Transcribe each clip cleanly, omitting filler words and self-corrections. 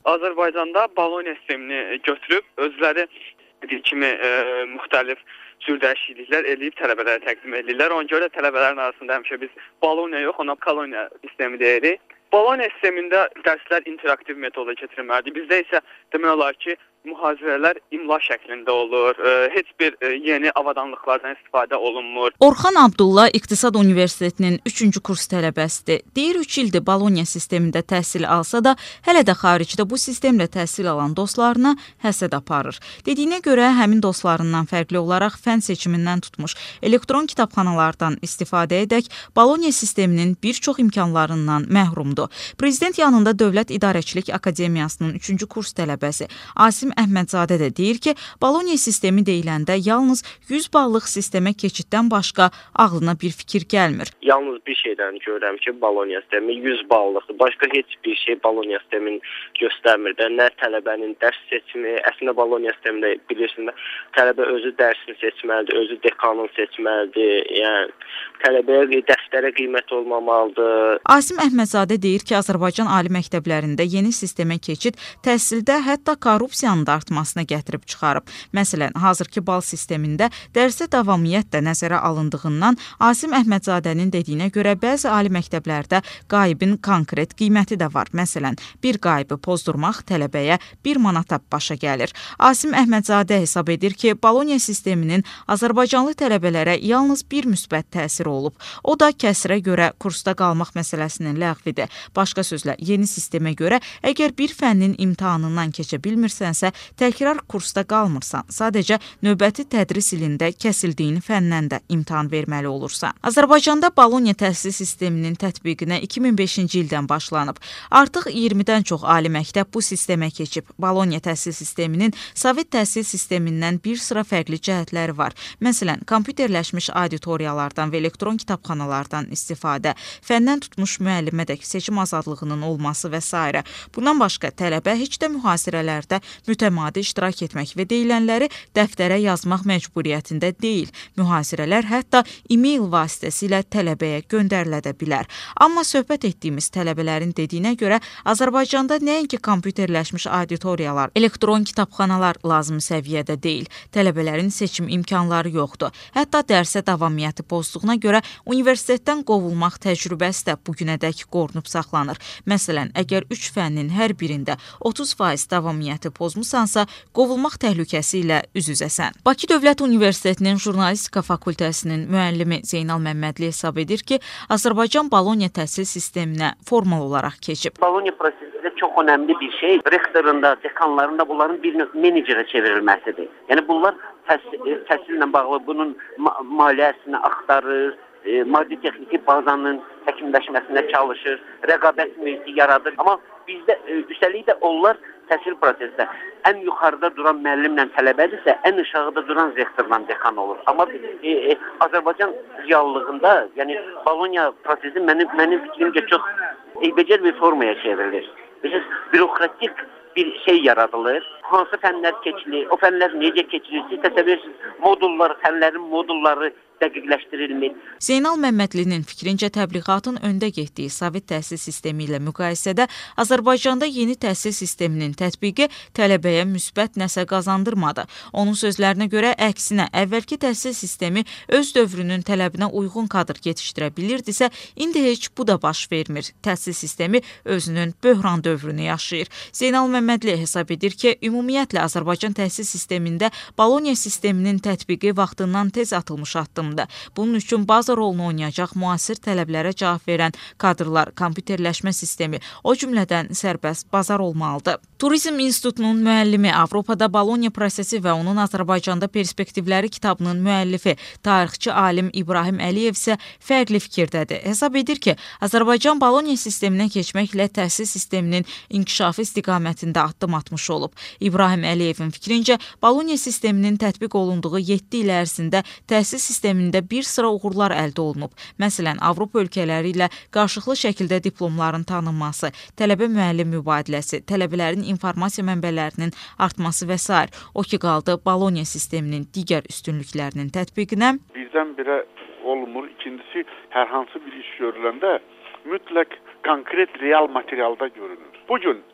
Azərbaycanda Bologna sistemini götürüb özləri dediyi kimi müxtəlif cür dəyişikliklər eləyib tələbələrə təqdim edirlər. Ona görə tələbələrin arasında həmişə biz Bologna yox, ona Koloniya sistemi deyirik. Bologna sistemində dərslər interaktiv metodla keçirilməlidir. Bizdə isə demək olar ki, mühazirələr imla şəklində olur. Heç bir yeni avadanlıqlardan istifadə olunmur. Orxan Abdulla İqtisad Universitetinin 3-cü kurs tələbəsidir. Deyir 3 ildir Bologna sistemində təhsil alsa da, hələ də xaricdə bu sistemlə təhsil alan dostlarına həsəd aparır. Dediyinə görə həmin dostlarından fərqli olaraq fənn seçimindən tutmuş elektron kitabxanalardan istifadə edək Bologna sisteminin bir çox imkanlarından məhrumdur. Prezident yanında Dövlət İdarəçilik Akademiyasının 3-cü kurs tələbəsi Asim Əhmədzadə də deyir ki, Bologna sistemi deyiləndə yalnız 100 ballıq sistemə keçiddən başqa ağlına bir fikir gəlmir. Yalnız bir şeydən görürəm ki, Bologna sistemi 100 ballıqdır. Başqa heç bir şey Bologna sistemin göstərmir də. Nə tələbənin dərs seçimi, əslində Bologna sistemində bilirsiniz, tələbə özü dərsini seçməlidir, özü dekanını seçməlidir. Yəni tələbəyə dəftərə qiymət olmamalıdır. Asim Əhmədzadə deyir ki, Azərbaycan ali məktəblərində yeni sistemə keçid təhsildə hətta korrupsiyanın da artmasına gətirib çıxarıb. Məsələn, hazırki bal sistemində dərsə davamiyyət də nəzərə alındığından Asim Əhmədzadənin dediyinə görə bəzi ali məktəblərdə qaybın konkret qiyməti də var. Məsələn, bir qayıbı pozdurmaq tələbəyə 1 manata başa gəlir. Asim Əhmədzadə hesab edir ki, Bologna sisteminin Azərbaycanlı tələbələrə yalnız bir müsbət təsiri olub. O da kəsrə görə kursda qalmaq məsələsinin ləğvidir. Başqa sözlə, yeni sistemə görə əgər bir fənnin imtahanından keçə bilmirsənsə, təkrar kursda qalmırsan. Sadəcə növbəti tədris ilində kəsildiyin fəndən də imtahan verməli olursan. Azərbaycanda Bologna təhsil sisteminin tətbiqinə 2005-ci ildən başlanıb. Artıq 20-dən çox ali məktəb bu sistemə keçib. Bologna təhsil sisteminin Sovet təhsil sistemindən bir sıra fərqli cəhətləri var. Məsələn, kompüterləşmiş auditoriyalardan və elektron kitabxanalardan istifadə, fəndən tutmuş müəllimədək seçim azadlığının olması və s. Bundan başqa tələbə heç də mühasirələrdə mütəmadi iştirak etmək və deyilənləri dəftərə yazmaq məcburiyyətində deyil. Mühasirələr hətta e-mail vasitəsilə tələbəyə göndərilə də bilər. Amma söhbət etdiyimiz tələbələrin dediyinə görə Azərbaycanda nəinki kompüterləşmiş auditoriyalar, elektron kitabxanalar lazım səviyyədə deyil. Tələbələrin seçim imkanları yoxdur. Hətta dərsə davamiyyəti pozduğuna görə universitetdən qovulmaq təcrübəsi də bugünədək qorunub saxlanır. Məsələn, əgər 3 fənnin hər birində 30% davamiyyəti pozmusansa, qovulmaq təhlükəsi ilə üz-üzəsən. Bakı Dövlət Universitetinin Jurnalistika fakültəsinin müəllimi Zeynal Məmmədli hesab edir ki, Azərbaycan Bologna təhsil sisteminə formal olaraq keçib. Bologna prosesində çox önəmli bir şey, rektorunda, dekanlarında bunların bir menecerə çevrilməsidir. Yəni bunlar təhsillə bağlı bunun maliyyəsini axtarır, maddi texniki bazanın həkimləşməsinə çalışır, rəqabət mühiti yaradır. Amma bizdə üstəlik də onlar təhsil prosesində ən yuxarıda duran müəllimlə tələbədirsə, ən aşağıda duran rektorla dekan olur. Amma Azərbaycan reallığında, yəni Bologna prosesi mənim fikrimcə çox eybəcər bir formaya çevrilir. Bürokratik bir şey yaradılır. Hansı fənlər keçilir, o fənlər necə keçilir, siz təsəvvür edirsiniz, fənlərin modulları dəqiqləşdirilmir. Zeynal Məmmədlinin fikrincə təbliğatın öndə getdiyi Sovet təhsil sistemi ilə müqayisədə Azərbaycanda yeni təhsil sisteminin tətbiqi tələbəyə müsbət nəsə qazandırmadı. Onun sözlərinə görə əksinə əvvəlki təhsil sistemi öz dövrünün tələbinə uyğun kadr yetişdirə bilirdisə, indi heç bu da baş vermir. Təhsil sistemi özünün böhran dövrünü yaşayır. Zeynal Məmmədli hesab edir ki, ümumiyyətlə Azərbaycan təhsil sistemində Bologna sisteminin tətbiqi vaxtından tez atılmış addımdır. Bunun üçün baza rolunu oynayacaq müasir tələblərə cavab verən kadrlar, kompüterləşmə sistemi, o cümlədən sərbəst bazar olmalıdır. Turizm İnstitutunun müəllimi, Avropada Bologna prosesi və onun Azərbaycanda perspektivləri kitabının müəllifi, tarixçi alim İbrahim Əliyev isə fərqli fikirdədir. Hesab edir ki, Azərbaycan Bologna sisteminə keçməklə təhsil sisteminin inkişafı istiqamətində addım atmış olub. İbrahim Əliyevin fikrincə, Bologna sisteminin tətbiq olunduğu 7 il ərzində təhsil sistemində bir sıra uğurlar əldə olunub. Məsələn, Avropa ölkələri ilə qarşılıqlı şəkildə diplomların tanınması, tələbə-müəllim mübadiləsi, tələbələrin informasiya mənbələrinin artması və s. O ki qaldı Bologna sisteminin digər üstünlüklərinin tətbiqinə. Birdən-birə olmur. İkincisi, hər hansı bir iş görüləndə mütləq konkret real materialda görünür. Bugün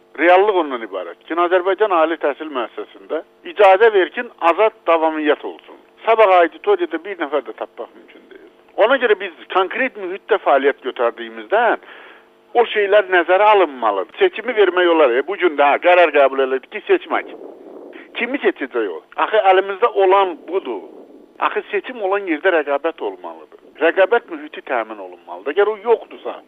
Reallıq ondan ibarət ki, Azərbaycan Ali Təhsil Müəssisəsində icazə verkin azad davamiyyət olsun. Sabah auditoriyada bir nəfər də tapmaq mümkün deyil. Ona görə biz konkret mühitdə fəaliyyət götürdüyümüzdən o şeylər nəzərə alınmalıdır. Seçimi vermək olar. Bu gün də qərar qəbul edildi ki, seçmək. Kimi seçəcək o? Axı əlimizdə olan budur. Axı seçim olan yerdə rəqabət olmalıdır. Rəqabət mühiti təmin olunmalıdır. Əgər o yoxdursa,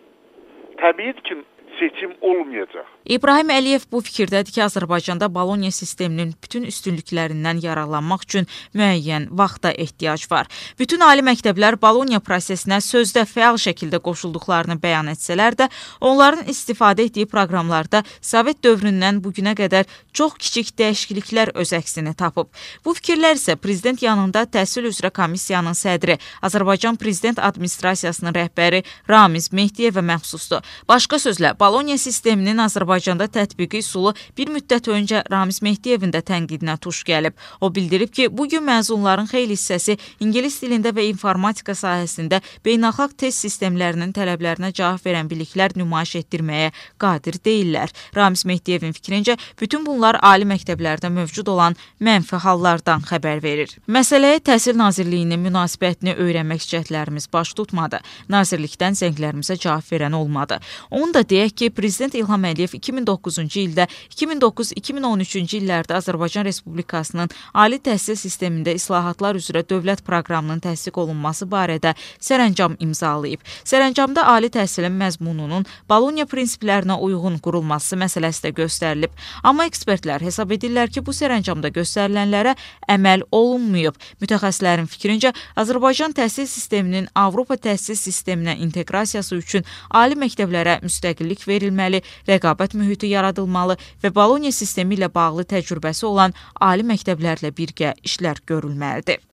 təbii ki, seçim olmayacaq. İbrahim Əliyev bu fikirdədir ki, Azərbaycanda Boloniya sisteminin bütün üstünlüklərindən yararlanmaq üçün müəyyən vaxta ehtiyac var. Bütün ali məktəblər Boloniya prosesinə sözdə fəal şəkildə qoşulduqlarını bəyan etsələr də, onların istifadə etdiyi proqramlarda Sovet dövründən bugünə qədər çox kiçik dəyişikliklər öz əksini tapıb. Bu fikirlər isə prezident yanında Təhsil üzrə komissiyanın sədri, Azərbaycan Prezident Administrasiyasının rəhbəri Ramiz Mehdiyevə məxsusdur. Başqa sözlə, Boloniya sisteminin Azərbaycanda tətbiqi üsulu bir müddət öncə Ramiz Mehdiyevin də tənqidinə tuş gəlib. O bildirib ki, bugün məzunların xeyli hissəsi ingilis dilində və informatika sahəsində beynəlxalq test sistemlərinin tələblərinə cavab verən biliklər nümayiş etdirməyə qadir deyillər. Ramiz Mehdiyevin fikrincə, bütün bunlar ali məktəblərdə mövcud olan mənfi hallardan xəbər verir. Məsələyə Təhsil Nazirliyinin münasibətini öyrənmək cəhdlərimiz baş tutmadı. Nazirlikdən zənglərimizə cavab verən olmadı. Onu da deyək ki, Prezident İlham Əliyev 2009-cu ildə, 2009-2013-cü illərdə Azərbaycan Respublikasının ali təhsil sistemində islahatlar üzrə dövlət proqramının təsdiq olunması barədə sərəncam imzalayıb. Sərəncamda ali təhsilin məzmununun Boloniya prinsiplərinə uyğun qurulması məsələsi də göstərilib. Amma ekspertlər hesab edirlər ki, bu sərəncamda göstərilənlərə əməl olunmayıb. Mütəxəssislərin fikrincə, Azərbaycan təhsil sisteminin Avropa təhsil sisteminə inteqrasiyası üçün ali məktəblərə müstəqillik verilməli, rəqabət mühiti yaradılmalı və Boloniya sistemi ilə bağlı təcrübəsi olan ali məktəblərlə birgə işlər görülməlidir.